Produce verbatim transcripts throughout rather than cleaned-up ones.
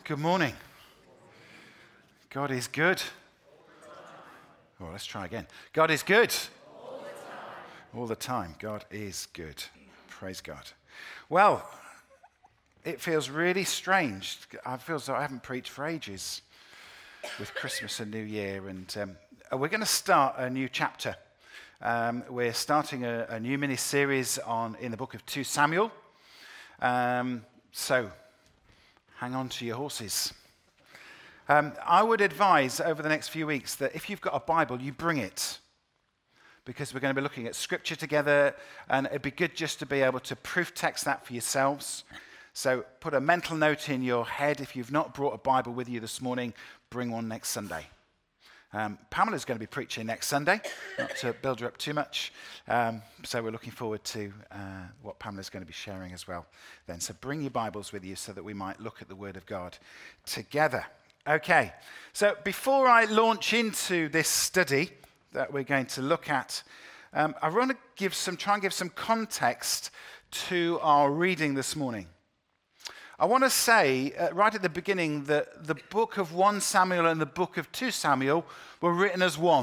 Good morning. God is good. Oh, let's try again. God is good. All the time. All the time. God is good. Praise God. Well, it feels really strange. I feel as though I haven't preached for ages with Christmas and New Year. And um, we're going to start a new chapter. Um, we're starting a, a new mini-series on in the book of Second Samuel. Um, so, hang on to your horses. Um, I would advise over the next few weeks that if you've got a Bible, you bring it. Because we're going to be looking at Scripture together, and it'd be good just to be able to proof text that for yourselves. So put a mental note in your head. If you've not brought a Bible with you this morning, bring one next Sunday. Um, Pamela's going to be preaching next Sunday, not to build her up too much. Um, so we're looking forward to uh, what Pamela's going to be sharing as well then. So bring your Bibles with you so that we might look at the Word of God together. Okay, so before I launch into this study that we're going to look at, um, I want to give some, try and give some context to our reading this morning. I want to say uh, right at the beginning that the book of First Samuel and the book of Second Samuel were written as one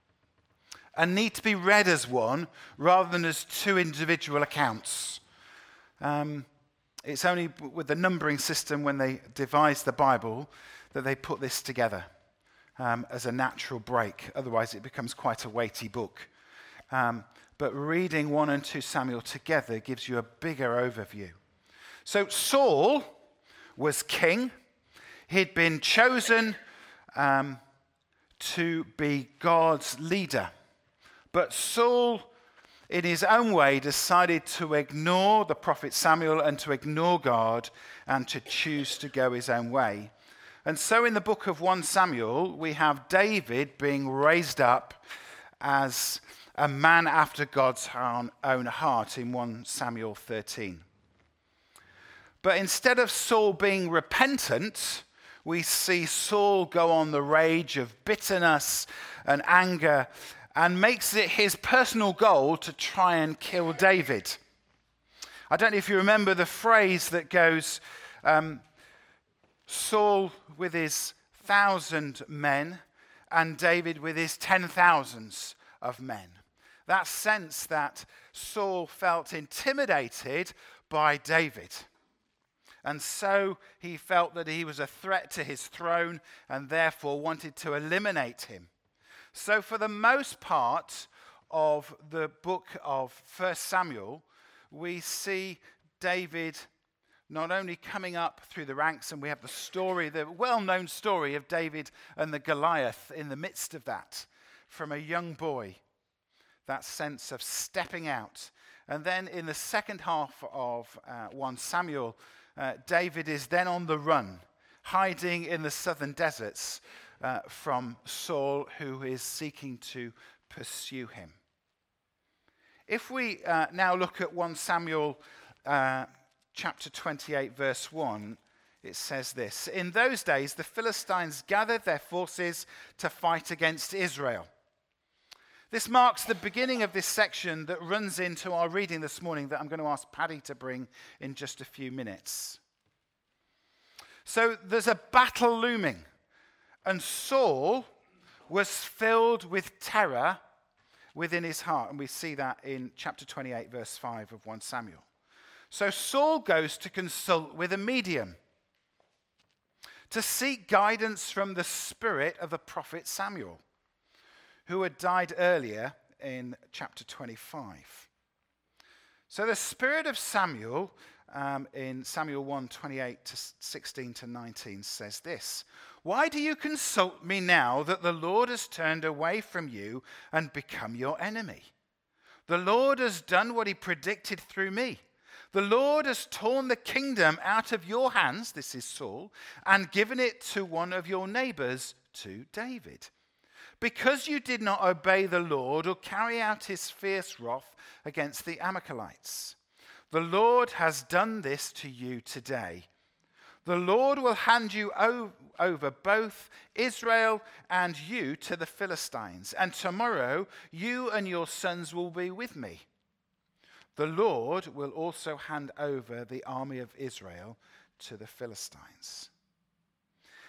and need to be read as one rather than as two individual accounts. Um, it's only with the numbering system when they devised the Bible that they put this together um, as a natural break. Otherwise, it becomes quite a weighty book. Um, but reading First and Second Samuel together gives you a bigger overview. So Saul was king. He'd been chosen um, to be God's leader. But Saul, in his own way, decided to ignore the prophet Samuel and to ignore God and to choose to go his own way. And so in the book of First Samuel, we have David being raised up as a man after God's own heart in First Samuel thirteen. But instead of Saul being repentant, we see Saul go on the rage of bitterness and anger and makes it his personal goal to try and kill David. I don't know if you remember the phrase that goes, um, Saul with his thousand men and David with his ten thousands of men. That sense that Saul felt intimidated by David. And so he felt that he was a threat to his throne and therefore wanted to eliminate him. So for the most part of the book of First Samuel, we see David not only coming up through the ranks, and we have the story, the well-known story of David and the Goliath in the midst of that, from a young boy, that sense of stepping out. And then in the second half of uh, First Samuel, Uh, David is then on the run, hiding in the southern deserts uh, from Saul, who is seeking to pursue him. If we uh, now look at First Samuel uh, chapter twenty-eight, verse one, it says this: In those days, the Philistines gathered their forces to fight against Israel. This marks the beginning of this section that runs into our reading this morning that I'm going to ask Paddy to bring in just a few minutes. So there's a battle looming, and Saul was filled with terror within his heart, and we see that in chapter twenty-eight, verse five of First Samuel. So Saul goes to consult with a medium to seek guidance from the spirit of the prophet Samuel, who had died earlier in chapter twenty-five. So the spirit of Samuel um, in Samuel one, twenty-eight to sixteen to nineteen says this: Why do you consult me now that the Lord has turned away from you and become your enemy? The Lord has done what he predicted through me. The Lord has torn the kingdom out of your hands, this is Saul, and given it to one of your neighbors, to David. Because you did not obey the Lord or carry out his fierce wrath against the Amalekites. The Lord has done this to you today. The Lord will hand you o- over both Israel and you to the Philistines, and tomorrow you and your sons will be with me. The Lord will also hand over the army of Israel to the Philistines.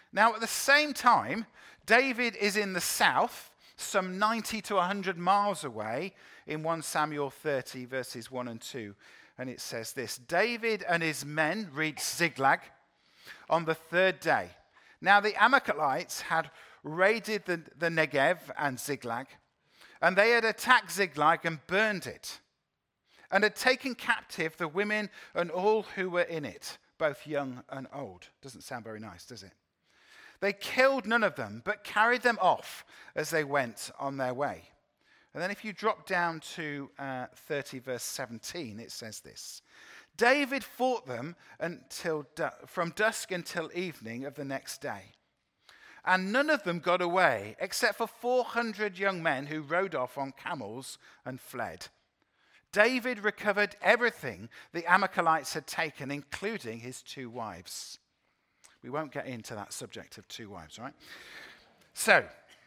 Now, at the same time, David is in the south, some ninety to one hundred miles away, in First Samuel thirty, verses one and two. And it says this: David and his men reached Ziklag on the third day. Now, the Amalekites had raided the, the Negev and Ziklag, and they had attacked Ziklag and burned it, and had taken captive the women and all who were in it, both young and old. Doesn't sound very nice, does it? They killed none of them, but carried them off as they went on their way. And then if you drop down to uh, thirty, verse seventeen, it says this: David fought them until du- from dusk until evening of the next day. And none of them got away, except for four hundred young men who rode off on camels and fled. David recovered everything the Amalekites had taken, including his two wives. We won't get into that subject of two wives, right? So,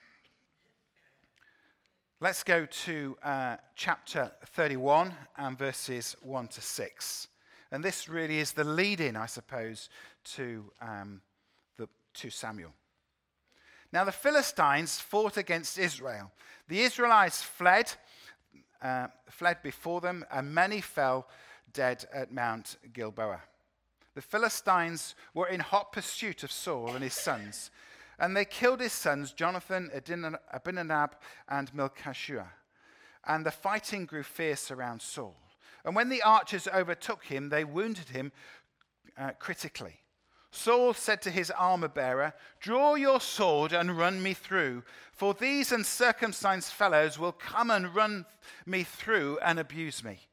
let's go to uh, chapter thirty-one and verses one to six. And this really is the lead-in, I suppose, to, um, the, to Samuel. Now, the Philistines fought against Israel. The Israelites fled, uh, fled before them, and many fell dead at Mount Gilboa. The Philistines were in hot pursuit of Saul and his sons, and they killed his sons, Jonathan, Abinadab, and Melchishua. And the fighting grew fierce around Saul. And when the archers overtook him, they wounded him uh, critically. Saul said to his armor-bearer, "Draw your sword and run me through, for these uncircumcised fellows will come and run me through and abuse me."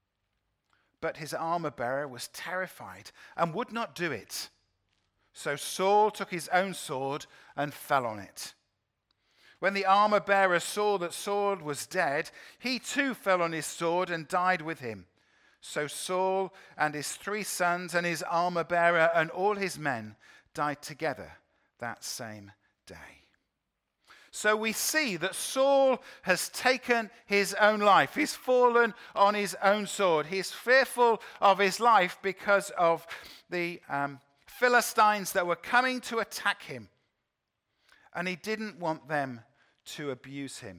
But his armor-bearer was terrified and would not do it. So Saul took his own sword and fell on it. When the armor-bearer saw that Saul was dead, he too fell on his sword and died with him. So Saul and his three sons and his armor-bearer and all his men died together that same day. So we see that Saul has taken his own life. He's fallen on his own sword. He's fearful of his life because of the um, Philistines that were coming to attack him. And he didn't want them to abuse him.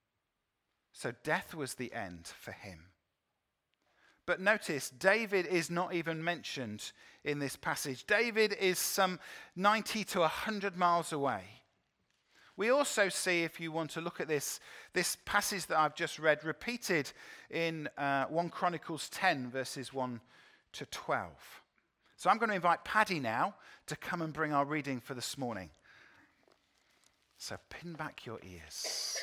So death was the end for him. But notice, David is not even mentioned in this passage. David is some ninety to one hundred miles away. We also see, if you want to look at this, this passage that I've just read repeated in uh, First Chronicles ten, verses one to twelve. So I'm going to invite Paddy now to come and bring our reading for this morning. So pin back your ears.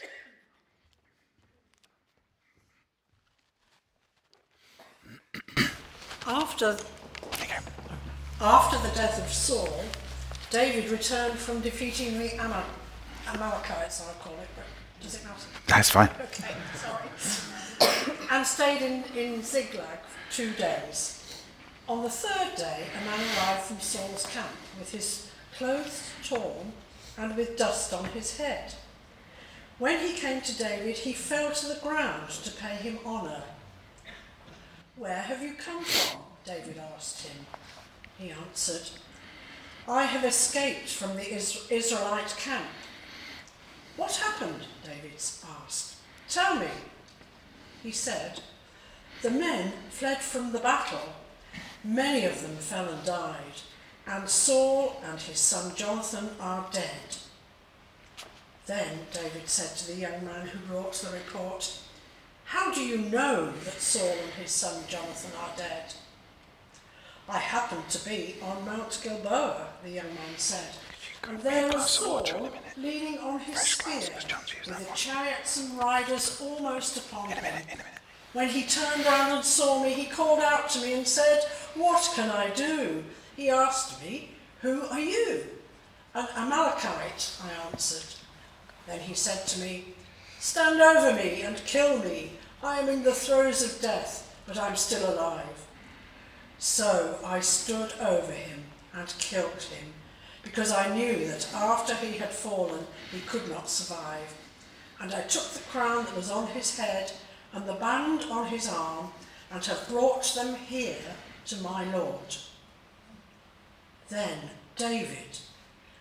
After, after the death of Saul, David returned from defeating the Amal- Amalekites, I'll call it, but does it matter? That's fine. Okay, sorry. And stayed in, in Ziklag for two days. On the third day, a man arrived from Saul's camp with his clothes torn and with dust on his head. When he came to David, he fell to the ground to pay him honour. "Where have you come from?" David asked him. He answered, "I have escaped from the Israelite camp." "What happened?" David asked. "Tell me." He said, "The men fled from the battle. Many of them fell and died, and Saul and his son Jonathan are dead." Then David said to the young man who brought the report, "How do you know that Saul and his son Jonathan are dead?" "I happened to be on Mount Gilboa," the young man said, "and there was Saul leaning on his spear, with the chariots and riders almost upon him. When he turned round and saw me, he called out to me and said, 'What can I do?' He asked me, 'Who are you?' 'An Amalekite,' I answered. Then he said to me, 'Stand over me and kill me. I am in the throes of death, but I'm still alive.' So I stood over him and killed him, because I knew that after he had fallen, he could not survive. And I took the crown that was on his head and the band on his arm, and have brought them here to my Lord." Then David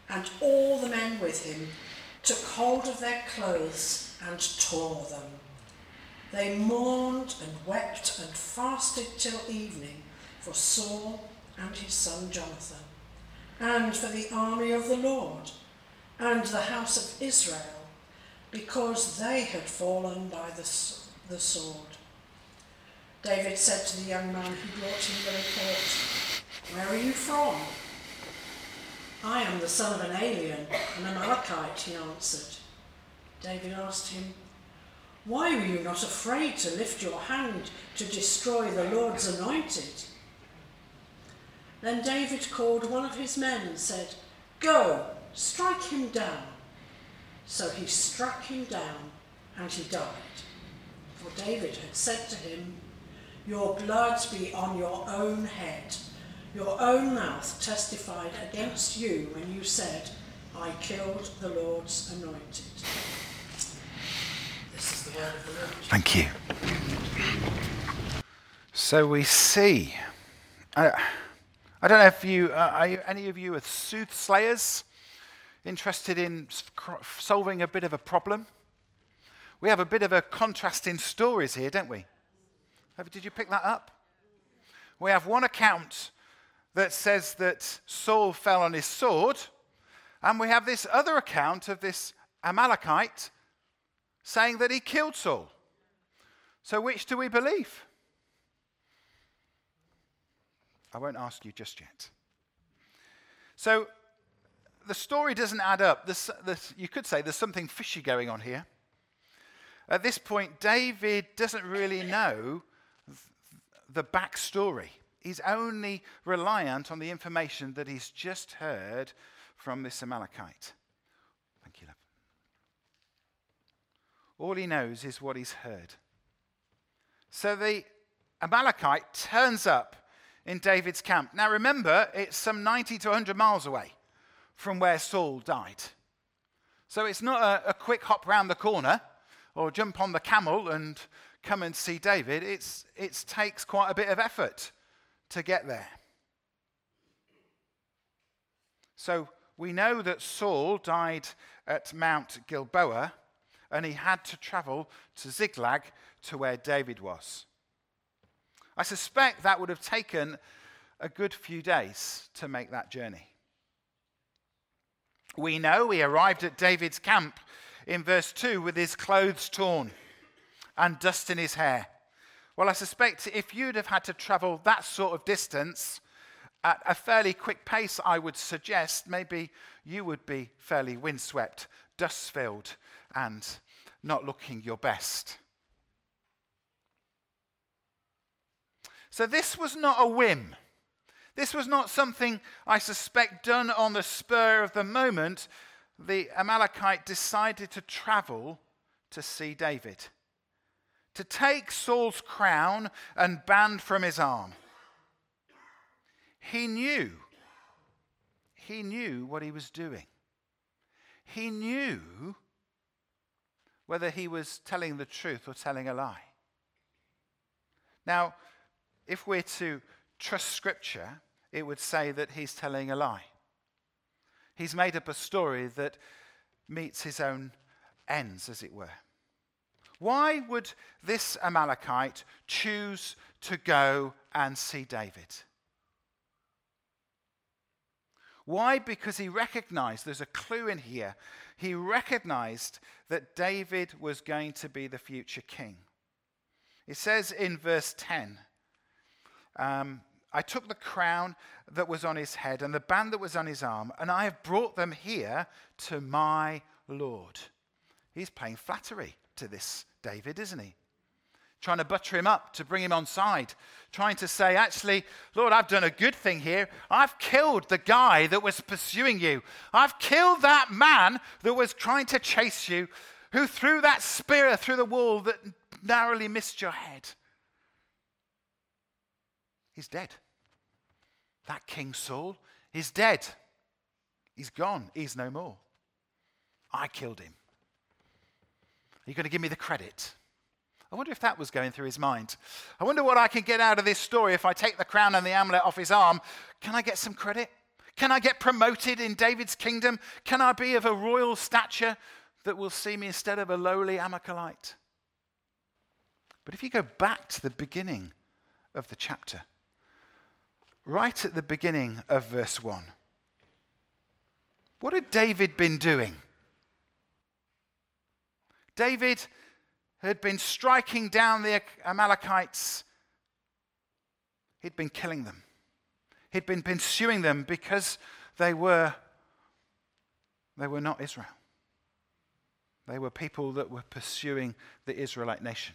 and all the men with him took hold of their clothes and tore them. They mourned and wept and fasted till evening for Saul and his son Jonathan, and for the army of the Lord and the house of Israel, because they had fallen by the, the sword. David said to the young man who brought him the report, "Where are you from?" "I am the son of an alien, an Amalekite," he answered. David asked him, "Why were you not afraid to lift your hand to destroy the Lord's anointed?" Then David called one of his men and said, "Go, strike him down." So he struck him down, and he died. For David had said to him, "Your blood be on your own head. Your own mouth testified against you when you said, 'I killed the Lord's anointed.'" This is the word of the Lord. Thank you. So we see. I, I don't know if you, uh, are you, any of you are soothsayers, interested in solving a bit of a problem? We have a bit of a contrast in stories here, don't we? Did you pick that up? We have one account that says that Saul fell on his sword, and we have this other account of this Amalekite saying that he killed Saul. So which do we believe? I won't ask you just yet. So the story doesn't add up. There's, there's, you could say there's something fishy going on here. At this point, David doesn't really know the backstory. He's only reliant on the information that he's just heard from this Amalekite. Thank you, love. All he knows is what he's heard. So the Amalekite turns up in David's camp. Now remember, it's some ninety to one hundred miles away from where Saul died. So it's not a, a quick hop round the corner or jump on the camel and come and see David. It's, it takes quite a bit of effort to get there. So we know that Saul died at Mount Gilboa, and he had to travel to Ziklag to where David was. I suspect that would have taken a good few days to make that journey. We know he arrived at David's camp in verse two with his clothes torn and dust in his hair. Well, I suspect if you'd have had to travel that sort of distance at a fairly quick pace, I would suggest maybe you would be fairly windswept, dust-filled, and not looking your best. So this was not a whim. This was not something, I suspect, done on the spur of the moment. The Amalekite decided to travel to see David, to take Saul's crown and band from his arm. He knew, he knew what he was doing. He knew whether he was telling the truth or telling a lie. Now, if we're to trust Scripture, it would say that he's telling a lie. He's made up a story that meets his own ends, as it were. Why would this Amalekite choose to go and see David? Why? Because he recognized, there's a clue in here, he recognized that David was going to be the future king. It says in verse ten, um, I took the crown that was on his head and the band that was on his arm, and I have brought them here to my Lord. He's paying flattery to this David, isn't he? Trying to butter him up, to bring him on side. Trying to say, actually, Lord, I've done a good thing here. I've killed the guy that was pursuing you. I've killed that man that was trying to chase you, who threw that spear through the wall that narrowly missed your head. He's dead. That King Saul is dead. He's gone. He's no more. I killed him. Are you going to give me the credit? I wonder if that was going through his mind. I wonder what I can get out of this story if I take the crown and the amulet off his arm. Can I get some credit? Can I get promoted in David's kingdom? Can I be of a royal stature that will see me instead of a lowly Amalekite? But if you go back to the beginning of the chapter, right at the beginning of verse one, what had David been doing? David had been striking down the Amalekites. He'd been killing them. He'd been pursuing them because they were, they were not Israel. They were people that were pursuing the Israelite nation.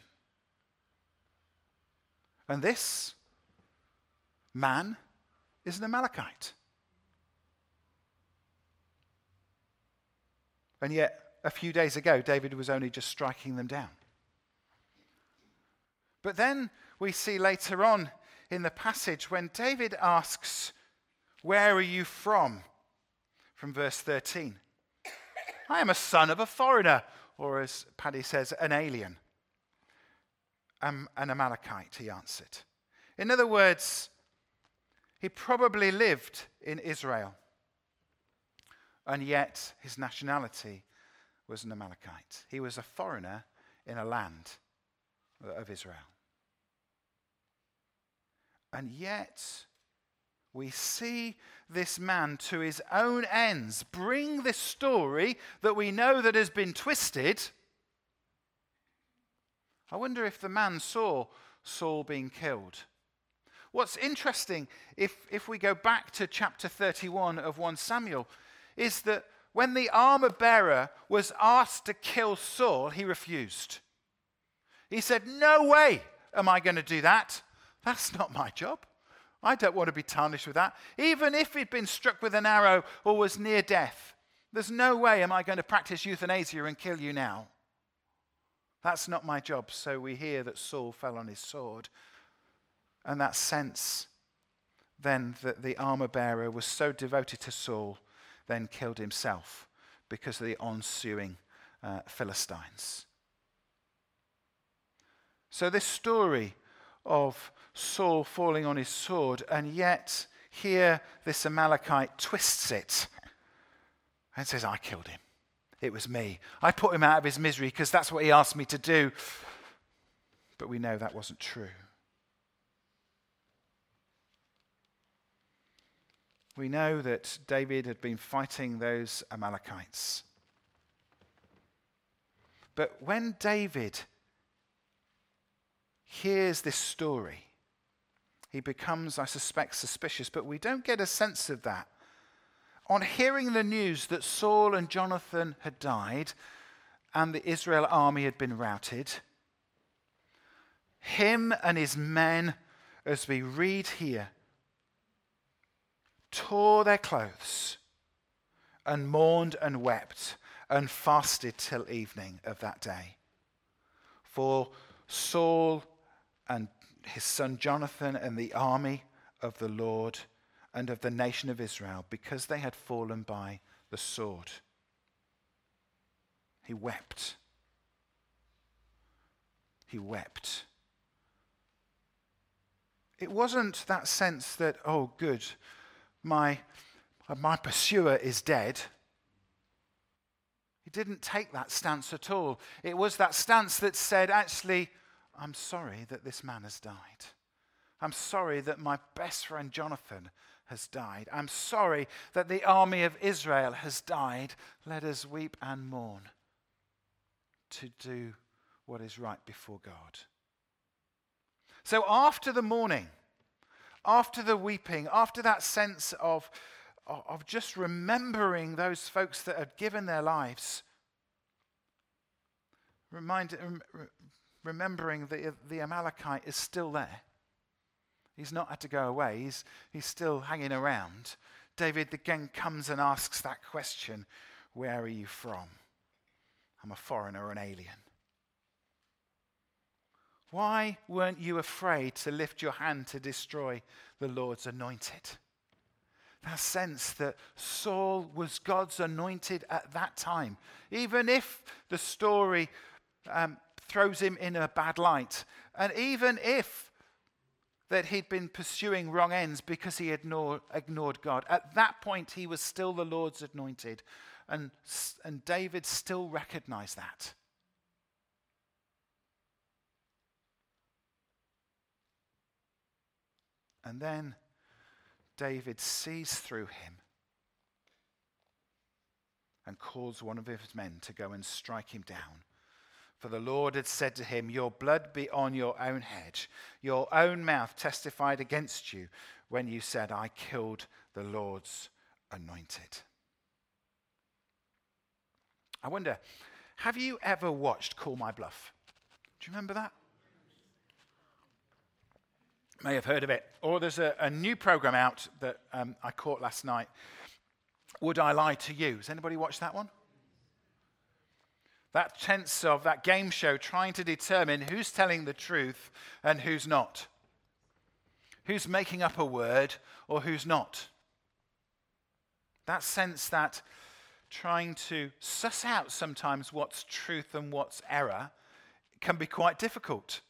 And this man is an Amalekite. And yet, a few days ago, David was only just striking them down. But then we see later on in the passage when David asks, "Where are you from?" From verse thirteen. "I am a son of a foreigner," or as Paddy says, an alien. I'm an Amalekite, he answered. In other words, he probably lived in Israel, and yet his nationality was an Amalekite. He was a foreigner in a land of Israel. And yet, we see this man to his own ends bring this story that we know that has been twisted. I wonder if the man saw Saul being killed. What's interesting, if, if we go back to chapter thirty-one of First Samuel, is that when the armor bearer was asked to kill Saul, he refused. He said, "No way am I going to do that. That's not my job. I don't want to be tarnished with that. Even if he'd been struck with an arrow or was near death, there's no way am I going to practice euthanasia and kill you now. That's not my job." So we hear that Saul fell on his sword. And that sense then that the armor bearer was so devoted to Saul, then killed himself because of the ensuing uh, Philistines. So this story of Saul falling on his sword, and yet here this Amalekite twists it and says, "I killed him. It was me. I put him out of his misery because that's what he asked me to do." But we know that wasn't true. We know that David had been fighting those Amalekites. But when David hears this story, he becomes, I suspect, suspicious, but we don't get a sense of that. On hearing the news that Saul and Jonathan had died and the Israel army had been routed, him and his men, as we read here, tore their clothes and mourned and wept and fasted till evening of that day. For Saul and his son Jonathan and the army of the Lord and of the nation of Israel, because they had fallen by the sword. He wept. He wept. It wasn't that sense that, oh good, my, my pursuer is dead. He didn't take that stance at all. It was that stance that said, actually, I'm sorry that this man has died. I'm sorry that my best friend Jonathan has died. I'm sorry that the army of Israel has died. Let us weep and mourn to do what is right before God. So after the mourning, after the weeping, after that sense of, of just remembering those folks that had given their lives, remind, remembering that the Amalekite is still there. He's not had to go away. He's, he's still hanging around. David again comes and asks that question, where are you from? I'm a foreigner, an alien. Why weren't you afraid to lift your hand to destroy the Lord's anointed? That sense that Saul was God's anointed at that time. Even if the story um, throws him in a bad light, and even if that he'd been pursuing wrong ends because he ignored, ignored God. At that point, he was still the Lord's anointed. And, and David still recognized that. And then David sees through him and calls one of his men to go and strike him down. For the Lord had said to him, your blood be on your own head. Your own mouth testified against you when you said, I killed the Lord's anointed. I wonder, have you ever watched Call My Bluff? Do you remember that? May have heard of it. Or there's a, a new program out that um, I caught last night. Would I Lie to You? Has anybody watched that one? That sense of that game show trying to determine who's telling the truth and who's not. Who's making up a word or who's not. That sense that trying to suss out sometimes what's truth and what's error can be quite difficult.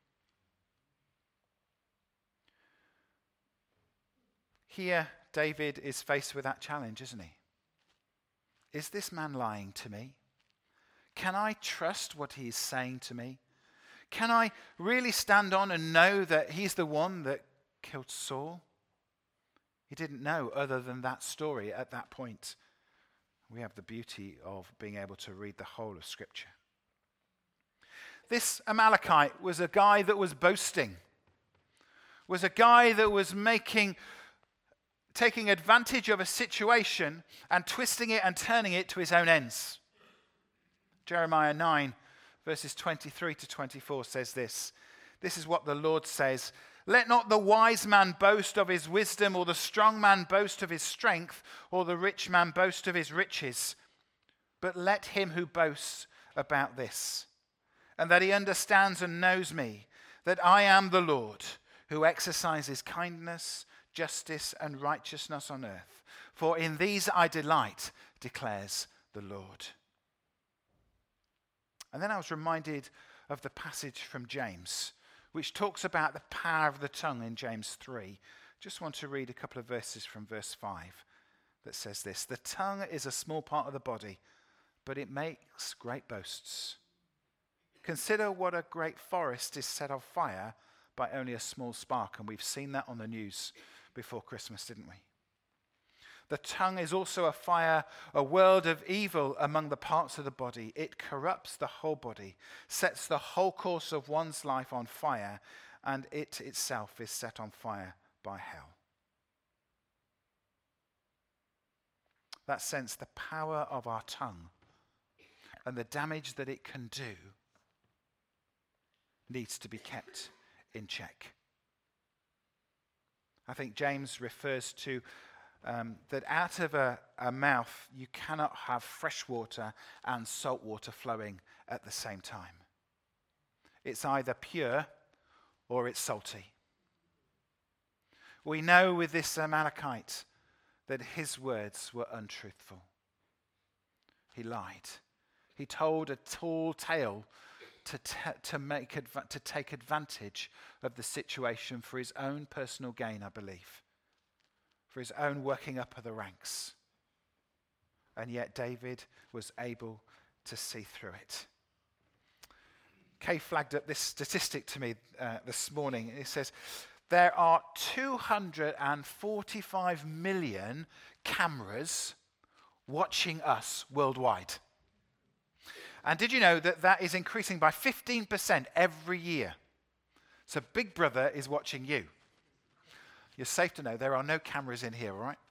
Here, David is faced with that challenge, isn't he? Is this man lying to me? Can I trust what he is saying to me? Can I really stand on and know that he's the one that killed Saul? He didn't know other than that story at that point. We have the beauty of being able to read the whole of Scripture. This Amalekite was a guy that was boasting, was a guy that was making, taking advantage of a situation and twisting it and turning it to his own ends. Jeremiah nine, verses twenty-three to twenty-four says this. This is what the Lord says. Let not the wise man boast of his wisdom, or the strong man boast of his strength, or the rich man boast of his riches. But let him who boasts about this, and that he understands and knows me, that I am the Lord, who exercises kindness, justice, and righteousness on earth. For in these I delight, declares the Lord. And then I was reminded of the passage from James, which talks about the power of the tongue in James three. Just want to read a couple of verses from verse five that says this. The tongue is a small part of the body, but it makes great boasts. Consider what a great forest is set on fire by only a small spark. And we've seen that on the news before Christmas, didn't we? The tongue is also a fire, a world of evil among the parts of the body. It corrupts the whole body, sets the whole course of one's life on fire, and it itself is set on fire by hell. That sense, the power of our tongue and the damage that it can do needs to be kept in check. I think James refers to Um, that out of a, a mouth you cannot have fresh water and salt water flowing at the same time. It's either pure or it's salty. We know with this Amalekite that his words were untruthful. He lied. He told a tall tale to, te- to, make adva- to take advantage of the situation for his own personal gain, I believe. For his own working up of the ranks. And yet David was able to see through it. Kay flagged up this statistic to me uh, this morning. It says, there are two hundred forty-five million cameras watching us worldwide. And did you know that that is increasing by fifteen percent every year? So Big Brother is watching you. You're safe to know there are no cameras in here, all right?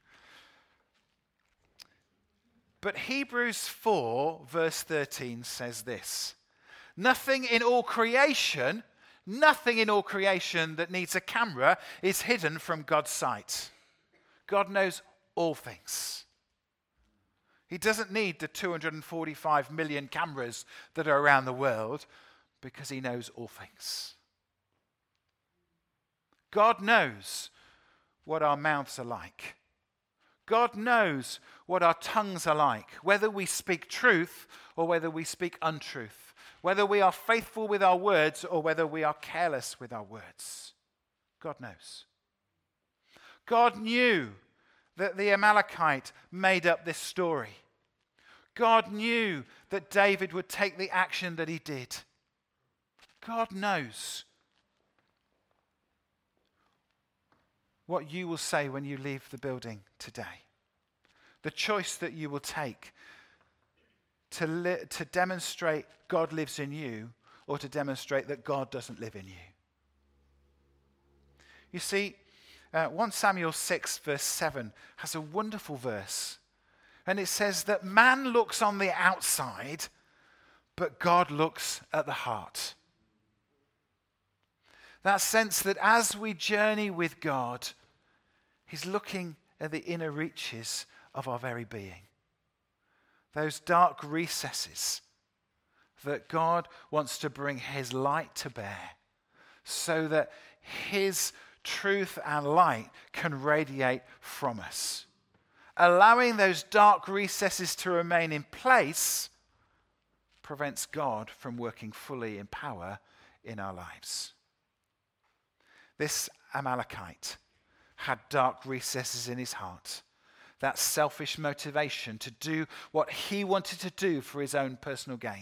But Hebrews four, verse thirteen says this. Nothing in all creation, nothing in all creation that needs a camera is hidden from God's sight. God knows all things. He doesn't need the two hundred forty-five million cameras that are around the world because he knows all things. God knows what our mouths are like. God knows what our tongues are like, whether we speak truth or whether we speak untruth, whether we are faithful with our words or whether we are careless with our words. God knows. God knew that the Amalekite made up this story. God knew that David would take the action that he did. God knows what you will say when you leave the building today. The choice that you will take to, li- to demonstrate God lives in you, or to demonstrate that God doesn't live in you. You see, uh, First Samuel six verse seven has a wonderful verse. And it says that man looks on the outside, but God looks at the heart. That sense that as we journey with God, he's looking at the inner reaches of our very being. Those dark recesses that God wants to bring his light to bear so that his truth and light can radiate from us. Allowing those dark recesses to remain in place prevents God from working fully in power in our lives. This Amalekite had dark recesses in his heart. That selfish motivation to do what he wanted to do for his own personal gain.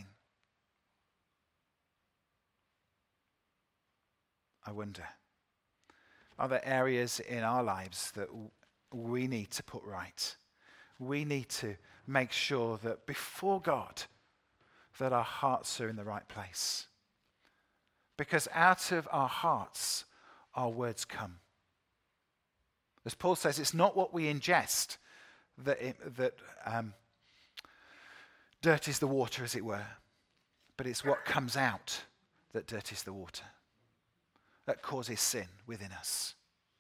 I wonder, are there areas in our lives that we need to put right? We need to make sure that before God, that our hearts are in the right place. Because out of our hearts, our words come. As Paul says, it's not what we ingest that, it, that um, dirties the water, as it were, but it's what comes out that dirties the water, that causes sin within us.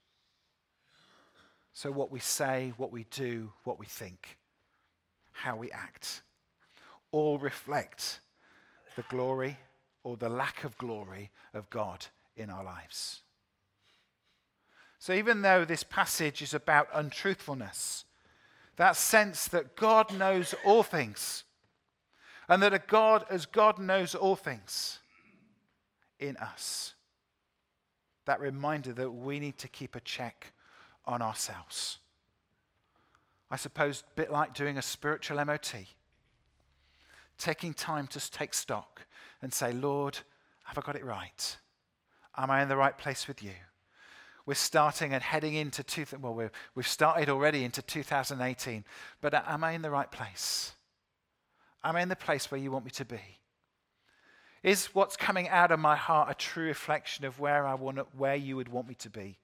So what we say, what we do, what we think, how we act, all reflect the glory or the lack of glory of God in our lives. So even though this passage is about untruthfulness, that sense that God knows all things, and that a God, as God knows all things in us, that reminder that we need to keep a check on ourselves. I suppose a bit like doing a spiritual M O T. Taking time to take stock and say, Lord, have I got it right? Am I in the right place with you? We're starting and heading into, two, well, we're, we've started already into two thousand eighteen, but am I in the right place? Am I in the place where you want me to be? Is what's coming out of my heart a true reflection of where I want, where you would want me to be?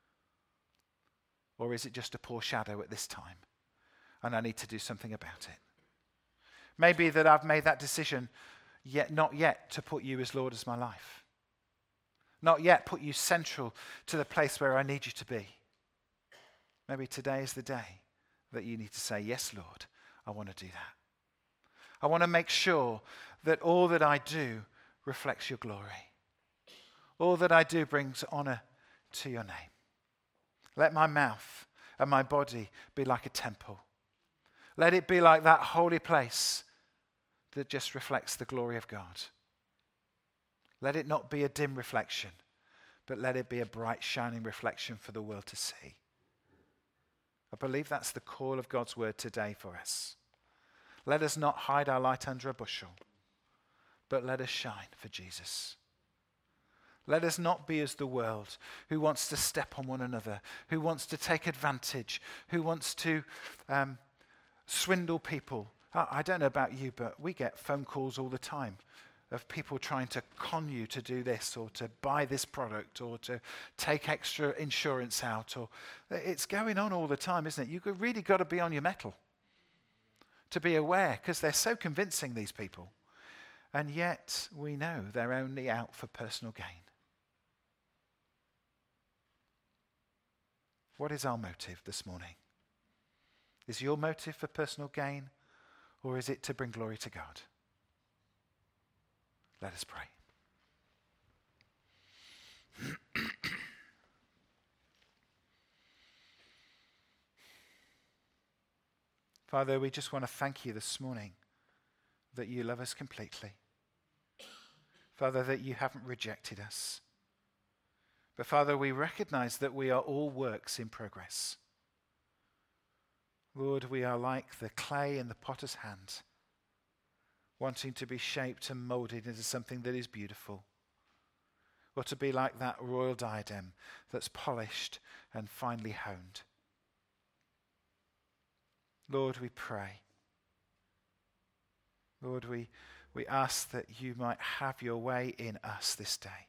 Or is it just a poor shadow at this time? And I need to do something about it. Maybe that I've made that decision, yet not yet to put you as Lord as my life. Not yet put you central to the place where I need you to be. Maybe today is the day that you need to say, yes, Lord, I want to do that. I want to make sure that all that I do reflects your glory. All that I do brings honor to your name. Let my mouth and my body be like a temple. Let it be like that holy place that just reflects the glory of God. Let it not be a dim reflection, but let it be a bright, shining reflection for the world to see. I believe that's the call of God's word today for us. Let us not hide our light under a bushel, but let us shine for Jesus. Let us not be as the world, who wants to step on one another, who wants to take advantage, who wants to um, swindle people. I, I don't know about you, but we get phone calls all the time of people trying to con you to do this or to buy this product or to take extra insurance out. Or it's going on all the time, isn't it? You've really got to be on your mettle to be aware, because they're so convincing, these people. And yet we know they're only out for personal gain. What is our motive this morning? Is your motive for personal gain, or is it to bring glory to God? Let us pray. Father, we just want to thank you this morning that you love us completely. Father, that you haven't rejected us, But Father, we recognize that we are all works in progress. Lord, we are like the clay in the potter's hand, wanting to be shaped and molded into something that is beautiful, or to be like that royal diadem that's polished and finely honed. Lord, we pray. Lord, we, we ask that you might have your way in us this day.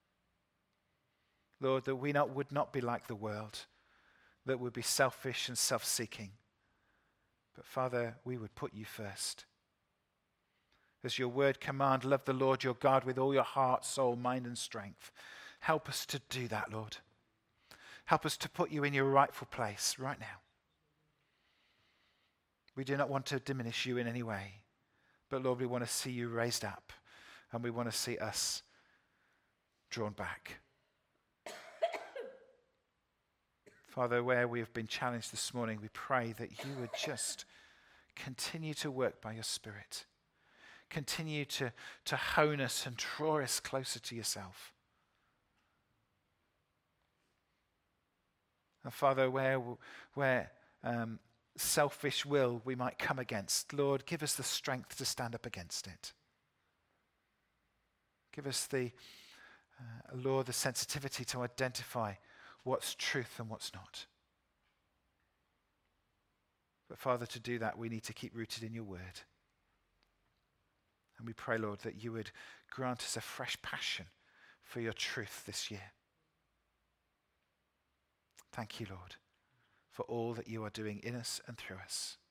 Lord, that we not, would not be like the world, that would be selfish and self-seeking. But Father, we would put you first. As your word command, love the Lord your God with all your heart, soul, mind, and strength. Help us to do that, Lord. Help us to put you in your rightful place right now. We do not want to diminish you in any way, but Lord, we want to see you raised up, and we want to see us drawn back. Father, where we have been challenged this morning, we pray that you would just continue to work by your Spirit. Continue to, to hone us and draw us closer to yourself. And Father, where, where um, selfish will we might come against, Lord, give us the strength to stand up against it. Give us the, uh, Lord, the sensitivity to identify what's truth and what's not. But Father, to do that, we need to keep rooted in your word. And we pray, Lord, that you would grant us a fresh passion for your truth this year. Thank you, Lord, for all that you are doing in us and through us.